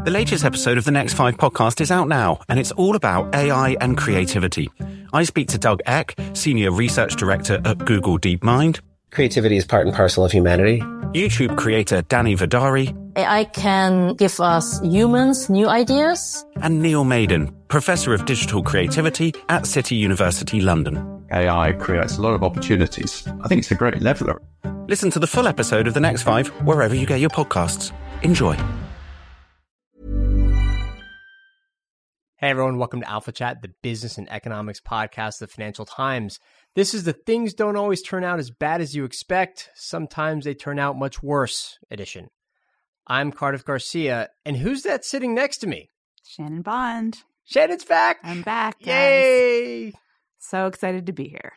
The latest episode of the Next 5 podcast is out now, and it's all about AI and creativity. I speak to Doug Eck, Senior Research Director at Google DeepMind. Creativity is part and parcel of humanity. YouTube creator Danny Vidari. AI can give us humans new ideas. And Neil Maiden, Professor of Digital Creativity at City University London. AI creates a lot of opportunities. I think it's a great leveler. Listen to the full episode of The Next 5 wherever you get your podcasts. Enjoy. Hey everyone, welcome to Alpha Chat, the business and economics podcast of the Financial Times. This is the things don't always turn out as bad as you expect. Sometimes they turn out much worse edition. I'm Cardiff Garcia, and who's that sitting next to me? Shannon Bond. Shannon's back! I'm back, guys. Yay! So excited to be here.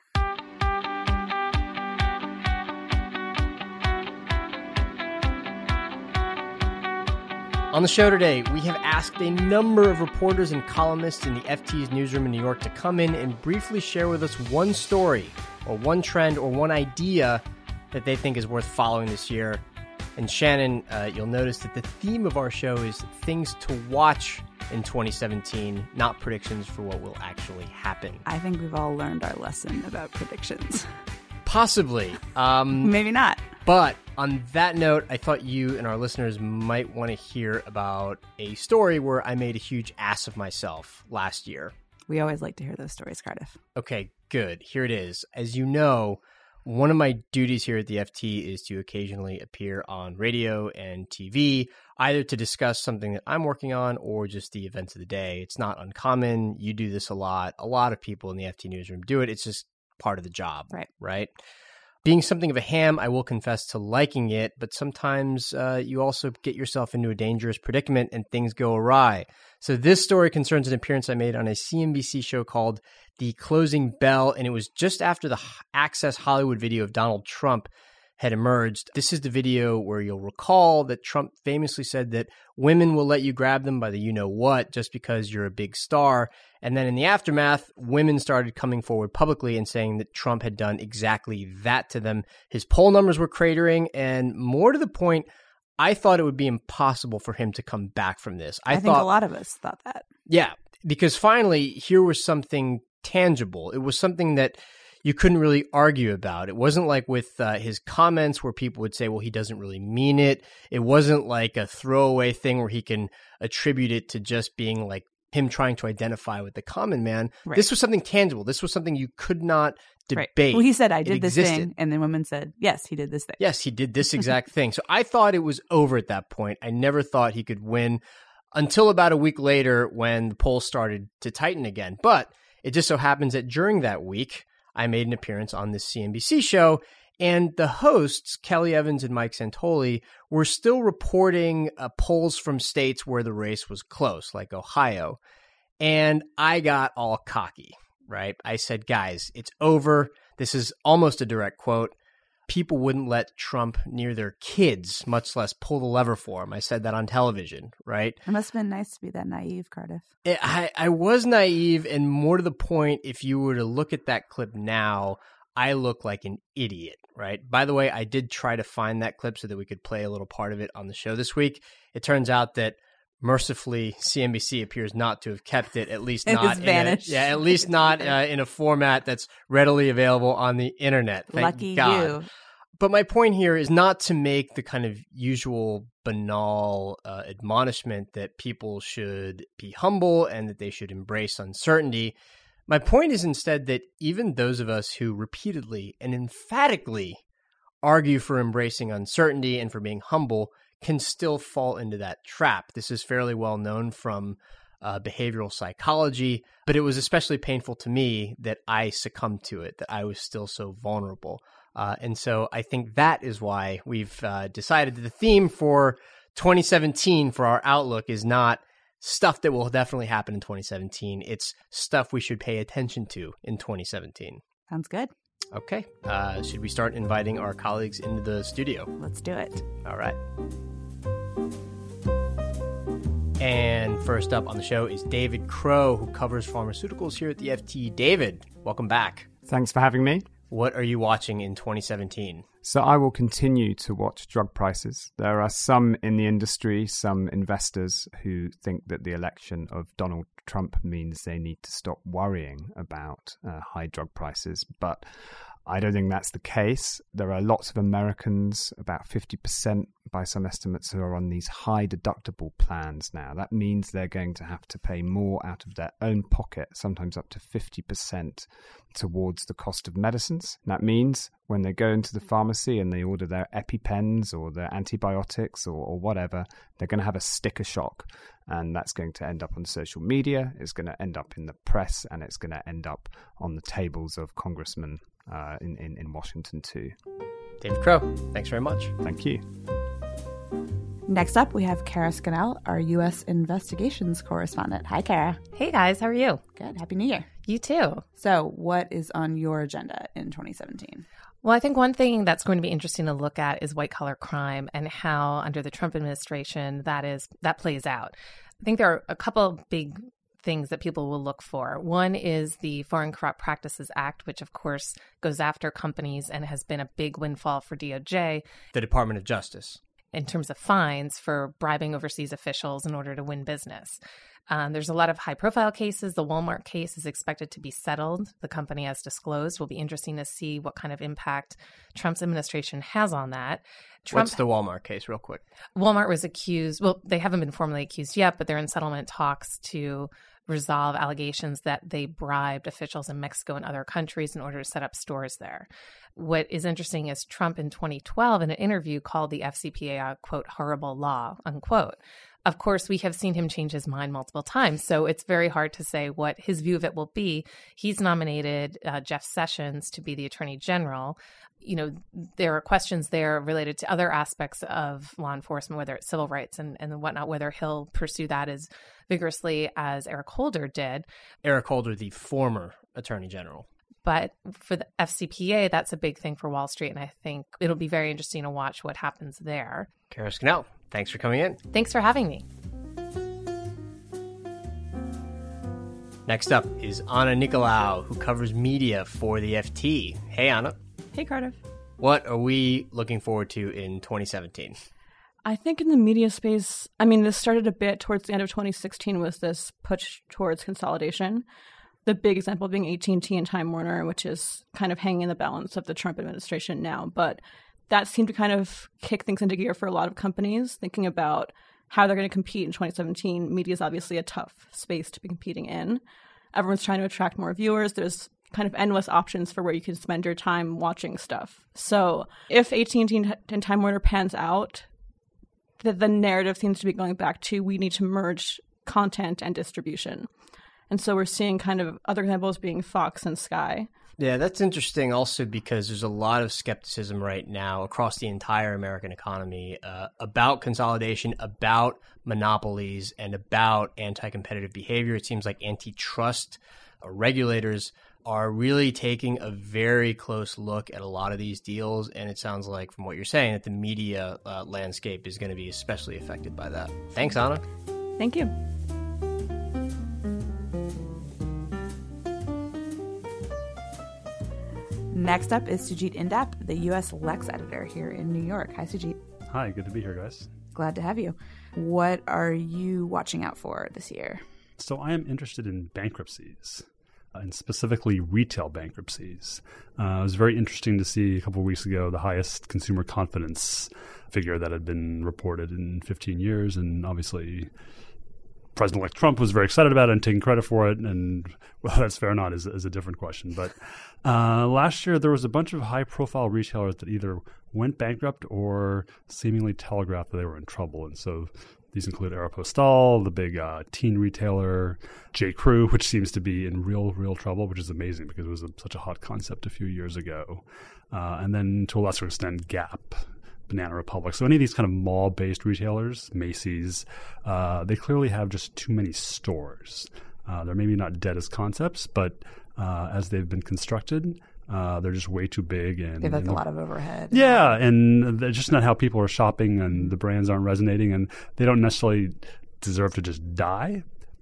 On the show today, we have asked a number of reporters and columnists in the FT's newsroom in New York to come in and briefly share with us one story or one trend or one idea that they think is worth following this year. And Shannon, you'll notice that the theme of our show is things to watch in 2017, not predictions for what will actually happen. I think we've all learned our lesson about predictions. Possibly. Maybe not. But on that note, I thought you and our listeners might want to hear about a story where I made a huge ass of myself last year. We always like to hear those stories, Cardiff. Okay, good. Here it is. As you know, one of my duties here at the FT is to occasionally appear on radio and TV, either to discuss something that I'm working on or just the events of the day. It's not uncommon. You do this a lot. A lot of people in the FT newsroom do it. It's just part of the job, right? Being something of a ham, I will confess to liking it, but sometimes you also get yourself into a dangerous predicament and things go awry. So this story concerns an appearance I made on a CNBC show called The Closing Bell, and it was just after the Access Hollywood video of Donald Trump had emerged. This is the video where you'll recall that Trump famously said that women will let you grab them by the you-know-what just because you're a big star. And then in the aftermath, women started coming forward publicly and saying that Trump had done exactly that to them. His poll numbers were cratering, and more to the point, I thought it would be impossible for him to come back from this. I think a lot of us thought that. Yeah, because finally, here was something tangible. It was something that you couldn't really argue about. It wasn't like with his comments where people would say, well, he doesn't really mean it. It wasn't like a throwaway thing where he can attribute it to just being like him trying to identify with the common man. Right. This was something tangible. This was something you could not debate. Right. Well, he said, I did this thing. And then women said, yes, he did this thing. Yes, he did this exact thing. So I thought it was over at that point. I never thought he could win until about a week later when the polls started to tighten again. But it just so happens that during that week, I made an appearance on this CNBC show, and the hosts, Kelly Evans and Mike Santoli, were still reporting polls from states where the race was close, like Ohio. And I got all cocky, right? I said, guys, it's over. This is almost a direct quote. People wouldn't let Trump near their kids, much less pull the lever for him. I said that on television, right? It must have been nice to be that naive, Cardiff. I was naive, and more to the point, if you were to look at that clip now, I look like an idiot, right? By the way, I did try to find that clip so that we could play a little part of it on the show this week. It turns out that mercifully, CNBC appears not to have kept it, at least not in a format that's readily available on the internet. Thank Lucky God. You. But my point here is not to make the kind of usual banal admonishment that people should be humble and that they should embrace uncertainty. My point is instead that even those of us who repeatedly and emphatically argue for embracing uncertainty and for being humble can still fall into that trap. This is fairly well known from behavioral psychology, but it was especially painful to me that I succumbed to it, that I was still so vulnerable. And so I think that is why we've decided that the theme for 2017 for our outlook is not stuff that will definitely happen in 2017. It's stuff we should pay attention to in 2017. Sounds good. Okay. Should we start inviting our colleagues into the studio? Let's do it. All right. And first up on the show is David Crow, who covers pharmaceuticals here at the FT. David, welcome back. Thanks for having me. what are you watching in 2017? So I will continue to watch drug prices. There are some in the industry, some investors who think that the election of Donald Trump means they need to stop worrying about high drug prices. But I don't think that's the case. There are lots of Americans, about 50% by some estimates, who are on these high deductible plans now. That means they're going to have to pay more out of their own pocket, sometimes up to 50% towards the cost of medicines. And that means when they go into the pharmacy and they order their EpiPens or their antibiotics or whatever, they're going to have a sticker shock. And that's going to end up on social media, it's going to end up in the press, and it's going to end up on the tables of congressmen in Washington too. David Crow, thanks very much. Thank you. Next up, we have Kara Scannell, our U.S. investigations correspondent. Hi, Kara. Hey, guys. How are you? Good. Happy New Year. You too. So what is on your agenda in 2017? Well, I think one thing that's going to be interesting to look at is white-collar crime and how, under the Trump administration, that plays out. I think there are a couple of big things that people will look for. One is the Foreign Corrupt Practices Act, which, of course, goes after companies and has been a big windfall for DOJ. The Department of Justice. In terms of fines for bribing overseas officials in order to win business. There's a lot of high-profile cases. The Walmart case is expected to be settled. The company has disclosed. Will be interesting to see what kind of impact Trump's administration has on that. What's the Walmart case, real quick? Walmart was accused. Well, they haven't been formally accused yet, but they're in settlement talks to resolve allegations that they bribed officials in Mexico and other countries in order to set up stores there. What is interesting is Trump in 2012 in an interview called the FCPA a, quote, horrible law, unquote. Of course, we have seen him change his mind multiple times, so it's very hard to say what his view of it will be. He's nominated Jeff Sessions to be the Attorney General. You know, there are questions there related to other aspects of law enforcement, whether it's civil rights and whatnot, whether he'll pursue that as vigorously as Eric Holder did. Eric Holder, the former Attorney General. But for the FCPA, that's a big thing for Wall Street, and I think it'll be very interesting to watch what happens there. Kara Scannell, thanks for coming in. Thanks for having me. Next up is Anna Nicolaou, who covers media for the FT. Hey, Anna. Hey, Cardiff. What are we looking forward to in 2017? I think in the media space, I mean, this started a bit towards the end of 2016 with this push towards consolidation. The big example being AT&T and Time Warner, which is kind of hanging in the balance of the Trump administration now. But that seemed to kind of kick things into gear for a lot of companies, thinking about how they're going to compete in 2017. Media is obviously a tough space to be competing in. Everyone's trying to attract more viewers. There's kind of endless options for where you can spend your time watching stuff. So if AT&T and Time Warner pans out, the narrative seems to be going back to we need to merge content and distribution. And so we're seeing kind of other examples being Fox and Sky. Yeah, that's interesting also because there's a lot of skepticism right now across the entire American economy about consolidation, about monopolies, and about anti-competitive behavior. It seems like antitrust regulators are really taking a very close look at a lot of these deals. And it sounds like from what you're saying that the media landscape is going to be especially affected by that. Thanks, Anna. Thank you. Next up is Sujit Indap, the U.S. Lex editor here in New York. Hi, Sujit. Hi, good to be here, guys. Glad to have you. What are you watching out for this year? So I am interested in bankruptcies, and specifically retail bankruptcies. It was very interesting to see a couple of weeks ago the highest consumer confidence figure that had been reported in 15 years, and obviously President-elect Trump was very excited about it and taking credit for it, and whether that's fair or not is a different question. But last year, there was a bunch of high-profile retailers that either went bankrupt or seemingly telegraphed that they were in trouble. And so these include Aeropostale, the big teen retailer, J.Crew, which seems to be in real trouble, which is amazing because it was such a hot concept a few years ago. And then to a lesser extent, Gap, Banana Republic. So any of these kind of mall-based retailers, Macy's, they clearly have just too many stores. They're maybe not dead as concepts, but as they've been constructed, they're just way too big. And they have a lot of overhead. Yeah, and they're just not how people are shopping, and the brands aren't resonating, and they don't necessarily deserve to just die.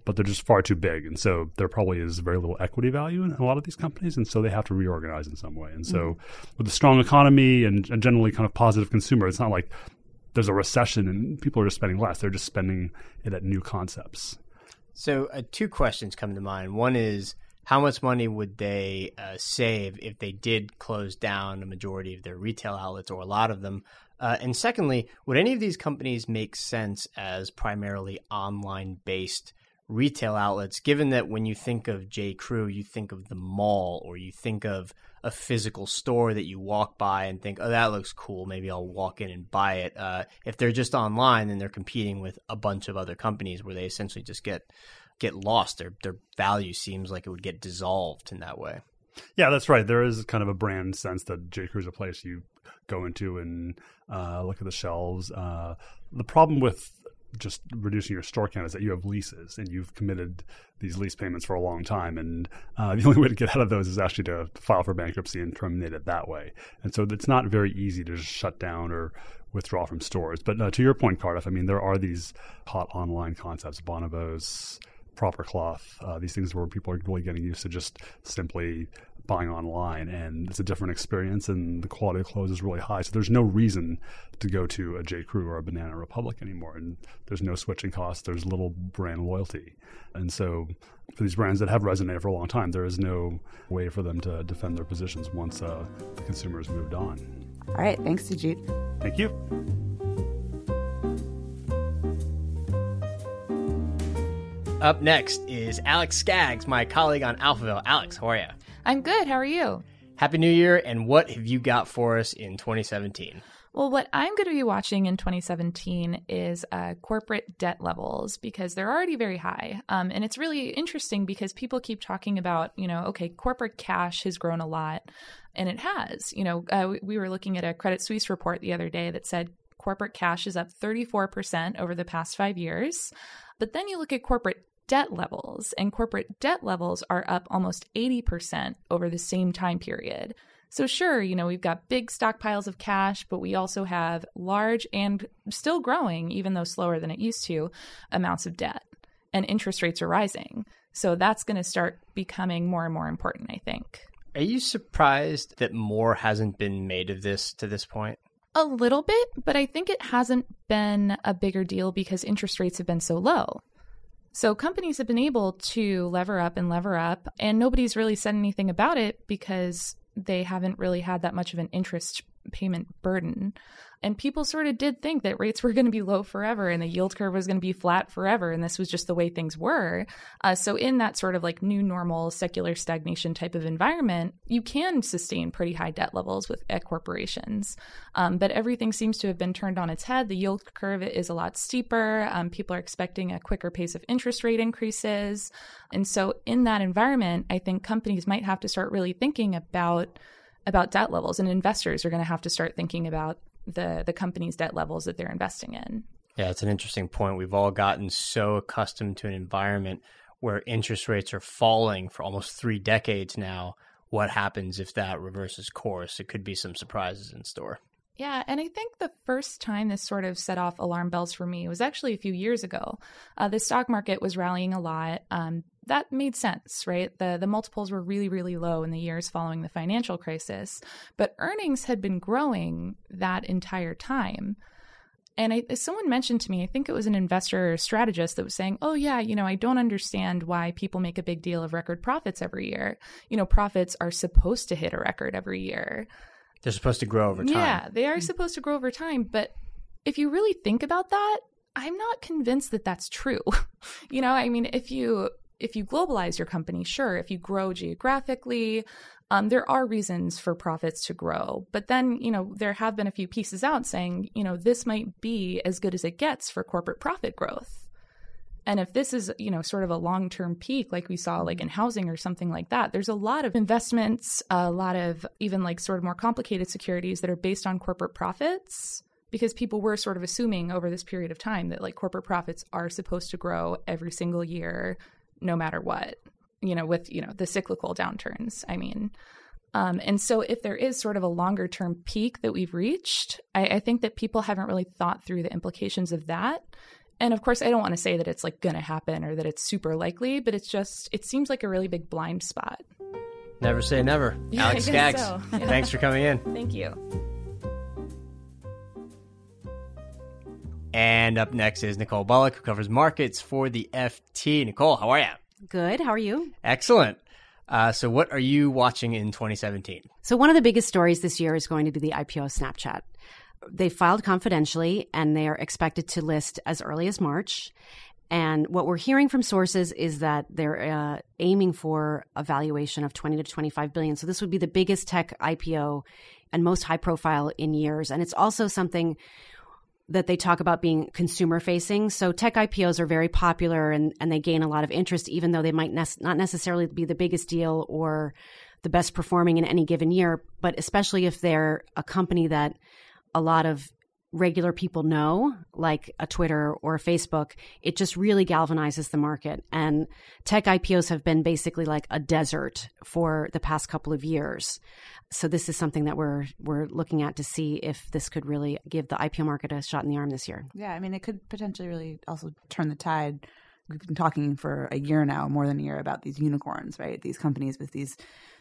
but they're just far too big. And so there probably is very little equity value in a lot of these companies. And so they have to reorganize in some way. And so with a strong economy and generally kind of positive consumer, it's not like there's a recession and people are just spending less. They're just spending it at new concepts. So two questions come to mind. One is, how much money would they save if they did close down a majority of their retail outlets, or a lot of them? And secondly, would any of these companies make sense as primarily online-based retail outlets, given that when you think of J.Crew, you think of the mall, or you think of a physical store that you walk by and think, oh, that looks cool, maybe I'll walk in and buy it. If they're just online, then they're competing with a bunch of other companies where they essentially just get lost. Their value seems like it would get dissolved in that way. Yeah, that's right. There is kind of a brand sense that J.Crew is a place you go into and look at the shelves. The problem with just reducing your store count is that you have leases and you've committed these lease payments for a long time. And the only way to get out of those is actually to file for bankruptcy and terminate it that way. And so it's not very easy to just shut down or withdraw from stores. But to your point, Cardiff, I mean, there are these hot online concepts, Bonobos, Proper Cloth, these things where people are really getting used to just simply buying online, and it's a different experience and the quality of clothes is really high. So there's no reason to go to a J.Crew or a Banana Republic anymore, and there's no switching costs. There's little brand loyalty. And so for these brands that have resonated for a long time, there is no way for them to defend their positions once the consumer has moved on. All right. Thanks, Sujit. Thank you. Up next is Alex Skaggs, my colleague on Alphaville. Alex, how are you? I'm good. How are you? Happy New Year, and what have you got for us in 2017? Well, what I'm going to be watching in 2017 is corporate debt levels, because they're already very high. And it's really interesting because people keep talking about, okay, corporate cash has grown a lot, and it has. We were looking at a Credit Suisse report the other day that said corporate cash is up 34% over the past 5 years. But then you look at corporate debt levels, and corporate debt levels are up almost 80% over the same time period. So sure, we've got big stockpiles of cash, but we also have large and still growing, even though slower than it used to, amounts of debt. And interest rates are rising. So that's going to start becoming more and more important, I think. Are you surprised that more hasn't been made of this to this point? A little bit, but I think it hasn't been a bigger deal because interest rates have been so low. So companies have been able to lever up, and nobody's really said anything about it because they haven't really had that much of an interest payment burden. And people sort of did think that rates were going to be low forever and the yield curve was going to be flat forever. And this was just the way things were. So in that sort of like new normal secular stagnation type of environment, you can sustain pretty high debt levels at corporations. But everything seems to have been turned on its head. The yield curve is a lot steeper. People are expecting a quicker pace of interest rate increases. And so in that environment, I think companies might have to start really thinking about debt levels, and investors are going to have to start thinking about the company's debt levels that they're investing in. Yeah, it's an interesting point. We've all gotten so accustomed to an environment where interest rates are falling for almost 3 decades now. What happens if that reverses course? It could be some surprises in store. Yeah, and I think the first time this sort of set off alarm bells for me was actually a few years ago. The stock market was rallying a lot. That made sense, right? The multiples were really, really low in the years following the financial crisis, but earnings had been growing that entire time. And someone mentioned to me, I think it was an investor strategist that was saying, oh yeah, I don't understand why people make a big deal of record profits every year. Profits are supposed to hit a record every year. They're supposed to grow over time. Yeah, they are supposed to grow over time. But if you really think about that, I'm not convinced that that's true. If you globalize your company, sure, if you grow geographically, there are reasons for profits to grow. But then, there have been a few pieces out saying, this might be as good as it gets for corporate profit growth. And if this is, sort of a long-term peak, like we saw like in housing or something like that, there's a lot of investments, a lot of even like sort of more complicated securities that are based on corporate profits, because people were sort of assuming over this period of time that like corporate profits are supposed to grow every single year, no matter what, with, the cyclical downturns, and so if there is sort of a longer term peak that we've reached, I think that people haven't really thought through the implications of that. And of course, I don't want to say that it's like going to happen or that it's super likely, but it seems like a really big blind spot. Never say never. Yeah, Alex Skaggs, so. Yeah. Thanks for coming in. Thank you. And up next is Nicole Bullock, who covers markets for the FT. Nicole, how are you? Good. How are you? Excellent. So what are you watching in 2017? So one of the biggest stories this year is going to be the IPO of Snapchat. They filed confidentially, and they are expected to list as early as March. And what we're hearing from sources is that they're aiming for a valuation of 20 to 25 billion. So this would be the biggest tech IPO and most high profile in years. And it's also something that they talk about being consumer facing. So tech IPOs are very popular and they gain a lot of interest, even though they might not necessarily be the biggest deal or the best performing in any given year. But especially if they're a company that a lot of regular people know, like a Twitter or a Facebook, it just really galvanizes the market. And tech IPOs have been basically like a desert for the past couple of years. So this is something that we're looking at to see if this could really give the IPO market a shot in the arm this year. Yeah, I mean, it could potentially really also turn the tide. We've been talking for a year now, more than a year, about these unicorns, right? These companies with these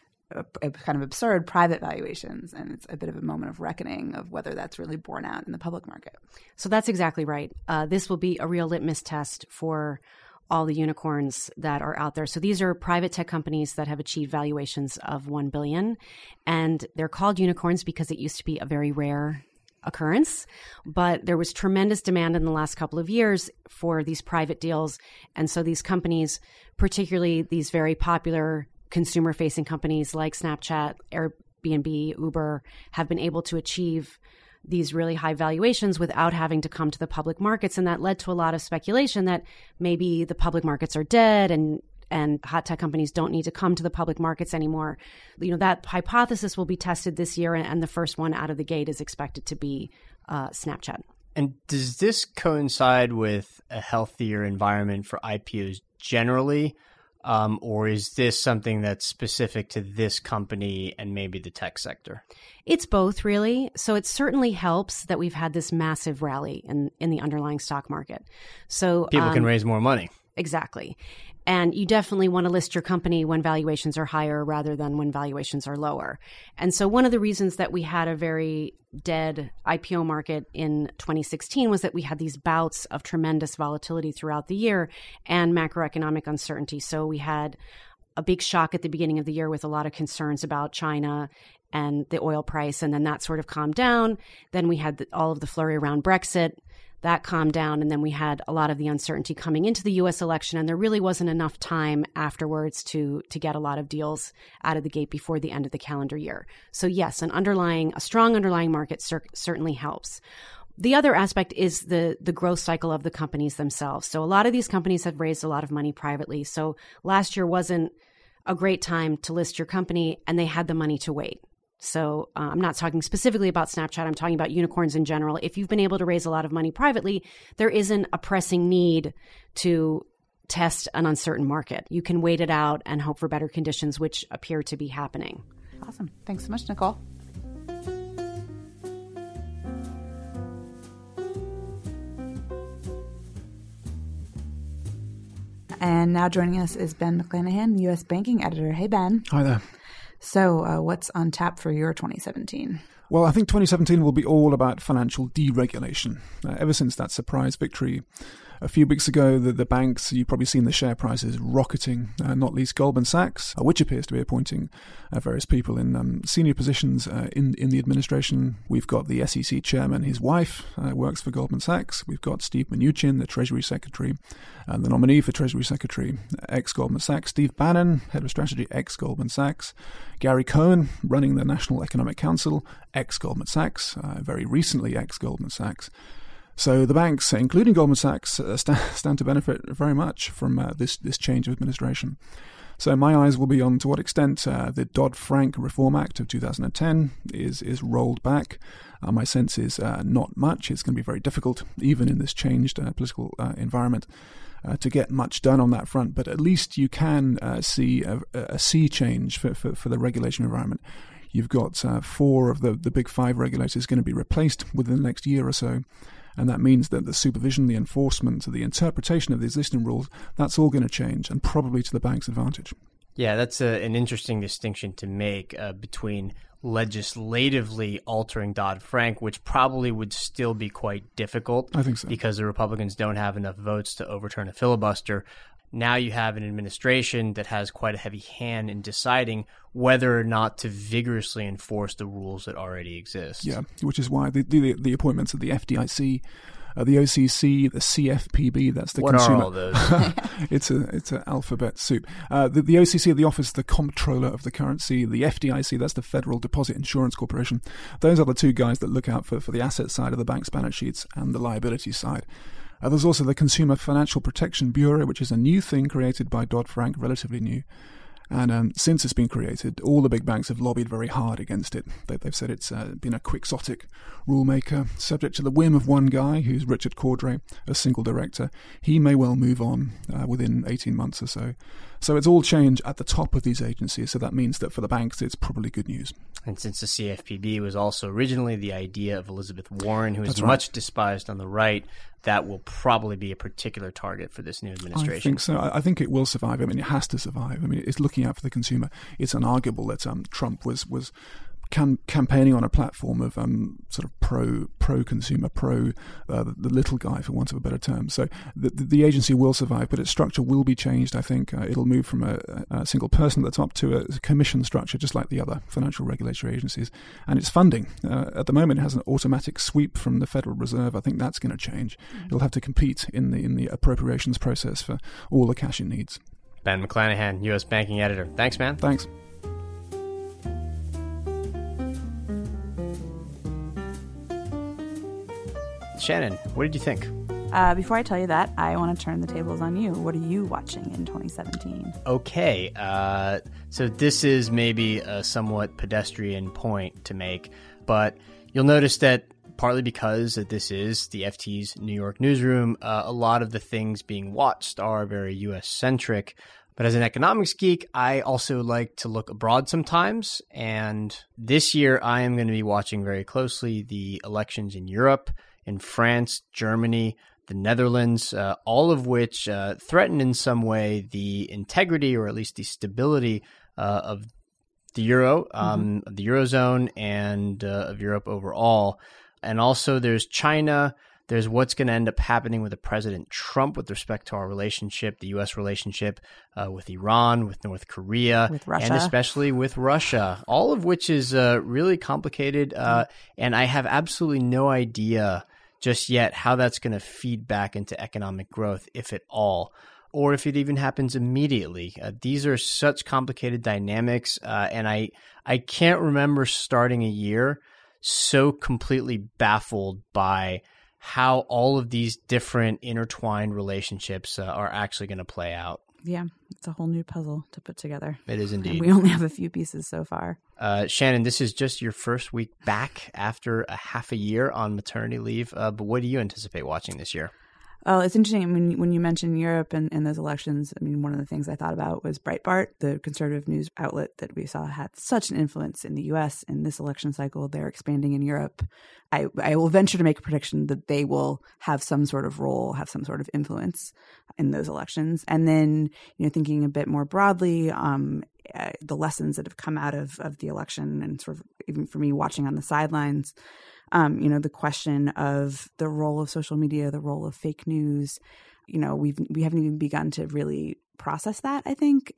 kind of absurd private valuations, and it's a bit of a moment of reckoning of whether that's really borne out in the public market. So that's exactly right. This will be a real litmus test for all the unicorns that are out there. So these are private tech companies that have achieved valuations of $1 billion, and they're called unicorns because it used to be a very rare occurrence, but there was tremendous demand in the last couple of years for these private deals. And so these companies, particularly these very popular consumer-facing companies like Snapchat, Airbnb, Uber, have been able to achieve these really high valuations without having to come to the public markets. And that led to a lot of speculation that maybe the public markets are dead and hot tech companies don't need to come to the public markets anymore. You know, that hypothesis will be tested this year, and the first one out of the gate is expected to be Snapchat. And does this coincide with a healthier environment for IPOs generally? Or is this something that's specific to this company and maybe the tech sector? It's both, really. So it certainly helps that we've had this massive rally in the underlying stock market. So people can raise more money. Exactly. And you definitely want to list your company when valuations are higher rather than when valuations are lower. And so one of the reasons that we had a very dead IPO market in 2016 was that we had these bouts of tremendous volatility throughout the year and macroeconomic uncertainty. So we had a big shock at the beginning of the year with a lot of concerns about China and the oil price, and then that sort of calmed down. Then we had all of the flurry around Brexit. That calmed down, and then we had a lot of the uncertainty coming into the U.S. election, and there really wasn't enough time afterwards to get a lot of deals out of the gate before the end of the calendar year. So yes, a strong underlying market certainly helps. The other aspect is the growth cycle of the companies themselves. So a lot of these companies have raised a lot of money privately. So last year wasn't a great time to list your company, and they had the money to wait. So I'm not talking specifically about Snapchat. I'm talking about unicorns in general. If you've been able to raise a lot of money privately, there isn't a pressing need to test an uncertain market. You can wait it out and hope for better conditions, which appear to be happening. Awesome. Thanks so much, Nicole. And now joining us is Ben McClanahan, U.S. banking editor. Hey, Ben. Hi there. So what's on tap for your 2017? Well, I think 2017 will be all about financial deregulation. Ever since that surprise victory a few weeks ago, the banks, you've probably seen the share prices rocketing, not least Goldman Sachs, which appears to be appointing various people in senior positions in the administration. We've got the SEC chairman, his wife works for Goldman Sachs. We've got Steve Mnuchin, the Treasury Secretary, the nominee for Treasury Secretary, ex-Goldman Sachs. Steve Bannon, head of strategy, ex-Goldman Sachs. Gary Cohn, running the National Economic Council, ex-Goldman Sachs, very recently ex-Goldman Sachs. So the banks, including Goldman Sachs, stand to benefit very much from this change of administration. So my eyes will be on to what extent the Dodd-Frank Reform Act of 2010 is rolled back. My sense is not much. It's going to be very difficult, even in this changed political environment, to get much done on that front. But at least you can see a sea change for the regulation environment. You've got 4 of the big 5 regulators going to be replaced within the next year or so. And that means that the supervision, the enforcement, the interpretation of the existing rules, that's all going to change, and probably to the bank's advantage. Yeah, that's an interesting distinction to make between legislatively altering Dodd-Frank, which probably would still be quite difficult. I think so. Because the Republicans don't have enough votes to overturn a filibuster. Now you have an administration that has quite a heavy hand in deciding whether or not to vigorously enforce the rules that already exist. Yeah, which is why the appointments of the FDIC, the OCC, the CFPB, that's the what consumer. What are all those? It's an alphabet soup. The OCC, the Office of the Comptroller of the Currency, the FDIC, that's the Federal Deposit Insurance Corporation. Those are the two guys that look out for the asset side of the bank's balance sheets and the liability side. There's also the Consumer Financial Protection Bureau, which is a new thing created by Dodd-Frank, relatively new. And since it's been created, all the big banks have lobbied very hard against it. They've said it's been a quixotic rulemaker, subject to the whim of one guy, who's Richard Cordray, a single director. He may well move on within 18 months or so. So it's all change at the top of these agencies. So that means that for the banks, it's probably good news. And since the CFPB was also originally the idea of Elizabeth Warren, who is That's right. much despised on the right, that will probably be a particular target for this new administration. I think so. I think it will survive. I mean, it has to survive. I mean, it's looking out for the consumer. It's unarguable that Trump was campaigning on a platform of sort of pro-consumer, the little guy, for want of a better term. So the agency will survive, but its structure will be changed, I think. It'll move from a single person at the top to a commission structure, just like the other financial regulatory agencies. And its funding, at the moment, it has an automatic sweep from the Federal Reserve. I think that's going to change. It'll have to compete in the appropriations process for all the cash it needs. Ben McClanahan, U.S. Banking Editor. Thanks, man. Thanks. Shannon, what did you think? Before I tell you that, I want to turn the tables on you. What are you watching in 2017? Okay, so this is maybe a somewhat pedestrian point to make, but you'll notice that partly because this is the FT's New York newsroom, a lot of the things being watched are very U.S.-centric. But as an economics geek, I also like to look abroad sometimes. And this year, I am going to be watching very closely the elections in Europe, in France, Germany, the Netherlands, all of which threaten in some way the integrity or at least the stability of the euro, of the Eurozone, and of Europe overall. And also there's China. There's what's going to end up happening with President Trump with respect to our relationship, the U.S. relationship with Iran, with North Korea, with Russia. And especially with Russia, all of which is really complicated. And I have absolutely no idea just yet how that's going to feed back into economic growth, if at all, or if it even happens immediately. These are such complicated dynamics, and I can't remember starting a year so completely baffled by how all of these different intertwined relationships are actually going to play out. Yeah, it's a whole new puzzle to put together. It is indeed. And we only have a few pieces so far. Shannon, this is just your first week back after a half a year on maternity leave. But what do you anticipate watching this year? Oh, it's interesting. When you mentioned Europe and those elections, I mean, one of the things I thought about was Breitbart, the conservative news outlet that we saw had such an influence in the U.S. in this election cycle. They're expanding in Europe. I will venture to make a prediction that they will have some sort of role, have some sort of influence in those elections. And then, thinking a bit more broadly, the lessons that have come out of the election, and sort of even for me watching on the sidelines, the question of the role of social media, the role of fake news, we haven't even begun to really process that, I think,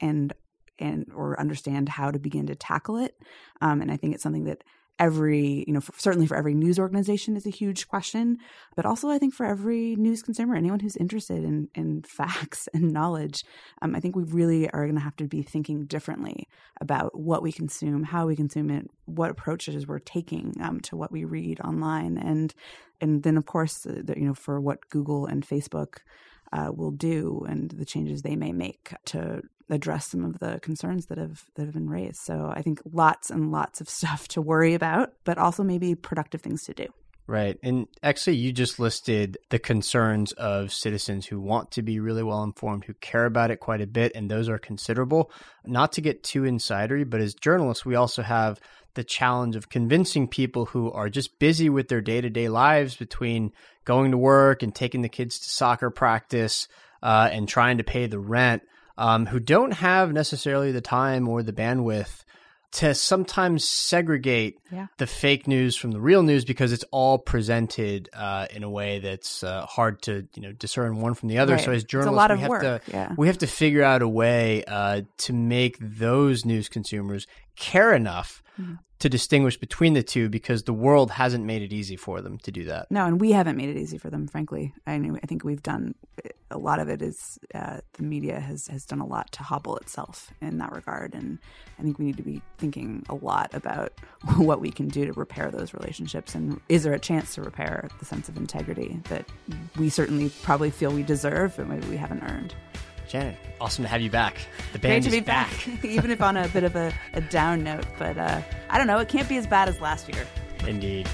or understand how to begin to tackle it. And I think it's something that certainly for every news organization is a huge question, but also I think for every news consumer, anyone who's interested in facts and knowledge, I think we really are going to have to be thinking differently about what we consume, how we consume it, what approaches we're taking to what we read online, and then of course, for what Google and Facebook will do and the changes they may make to address some of the concerns that have been raised. So I think lots and lots of stuff to worry about, but also maybe productive things to do. Right. And actually, you just listed the concerns of citizens who want to be really well informed, who care about it quite a bit, and those are considerable. Not to get too insidery, but as journalists, we also have the challenge of convincing people who are just busy with their day-to-day lives between going to work and taking the kids to soccer practice and trying to pay the rent, who don't have necessarily the time or the bandwidth to sometimes segregate the fake news from the real news, because it's all presented in a way that's hard to discern one from the other. Right. So as journalists, it's a lot of work. We have to figure out a way to make those news consumers care enough to distinguish between the two, because the world hasn't made it easy for them to do that. No, and we haven't made it easy for them, frankly. I think we've done a lot of it is the media has done a lot to hobble itself in that regard. And I think we need to be thinking a lot about what we can do to repair those relationships. And is there a chance to repair the sense of integrity that we certainly probably feel we deserve, but maybe we haven't earned? Shannon, awesome to have you back. The band Great to is be back, even if on a bit of a down note. But I don't know, it can't be as bad as last year. Indeed.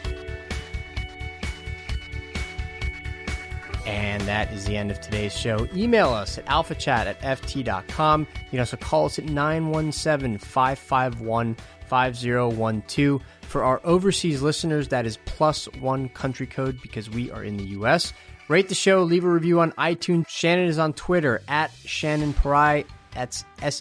And that is the end of today's show. Email us at alphachat@ft.com. You can also call us at 917-551-5012. For our overseas listeners, that is +1 country code, because we are in the U.S. Rate the show, leave a review on iTunes. Shannon is on Twitter at Shannon Pareil. That's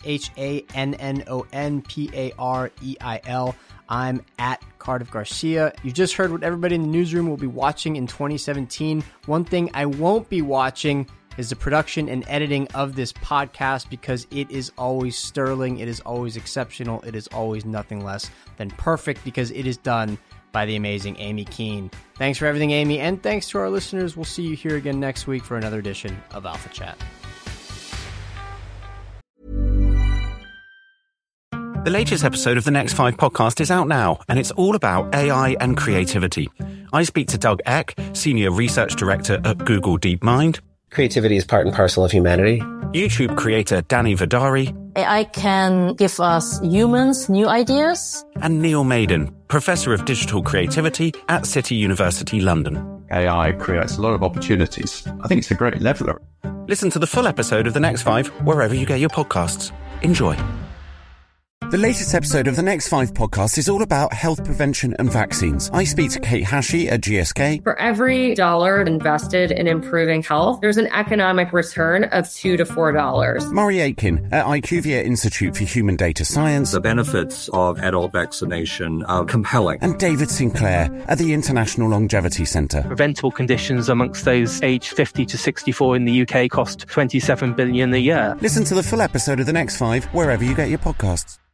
ShannonPareil. I'm at Cardiff Garcia. You just heard what everybody in the newsroom will be watching in 2017. One thing I won't be watching is the production and editing of this podcast, because it is always sterling, it is always exceptional, it is always nothing less than perfect, because it is done by the amazing Amy Keene. Thanks for everything, Amy, and thanks to our listeners. We'll see you here again next week for another edition of Alpha Chat. The latest episode of the Next 5 podcast is out now, and it's all about AI and creativity. I speak to Doug Eck, Senior Research Director at Google DeepMind. Creativity is part and parcel of humanity. YouTube creator Danny Vidari. AI can give us humans new ideas. And Neil Maiden, Professor of Digital Creativity at City University London. AI creates a lot of opportunities. I think it's a great leveler. Listen to the full episode of The Next 5 wherever you get your podcasts. Enjoy. The latest episode of the Next 5 podcast is all about health prevention and vaccines. I speak to Kate Hashi at GSK. For every dollar invested in improving health, there's an economic return of $2 to $4. Murray Aitken at IQVIA Institute for Human Data Science. The benefits of adult vaccination are compelling. And David Sinclair at the International Longevity Centre. Preventable conditions amongst those aged 50 to 64 in the UK cost $27 billion a year. Listen to the full episode of the Next 5 wherever you get your podcasts.